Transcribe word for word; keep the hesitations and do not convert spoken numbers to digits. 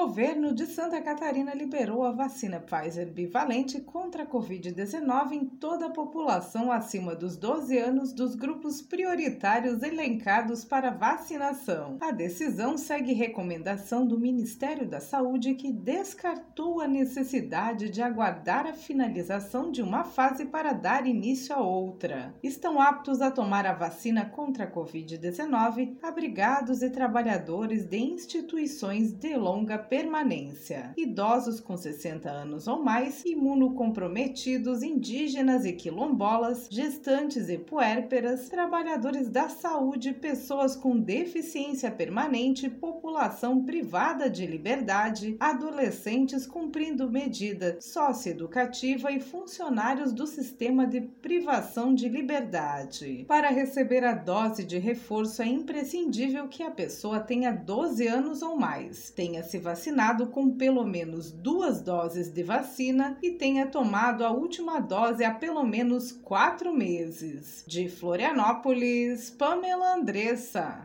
governo de Santa Catarina liberou a vacina Pfizer bivalente contra a covid dezenove em toda a população acima dos doze anos dos grupos prioritários elencados para vacinação. A decisão segue recomendação do Ministério da Saúde, que descartou a necessidade de aguardar a finalização de uma fase para dar início a outra. Estão aptos a tomar a vacina contra a covid dezenove abrigados e trabalhadores de instituições de longa permanência, idosos com sessenta anos ou mais, imunocomprometidos, indígenas e quilombolas, gestantes e puérperas, trabalhadores da saúde, pessoas com deficiência permanente, população privada de liberdade, adolescentes cumprindo medida socioeducativa e funcionários do sistema de privação de liberdade. Para receber a dose de reforço é imprescindível que a pessoa tenha doze anos ou mais, tenha se vacinado com pelo menos duas doses de vacina e tenha tomado a última dose há pelo menos quatro meses. De Florianópolis, Pamela Andressa.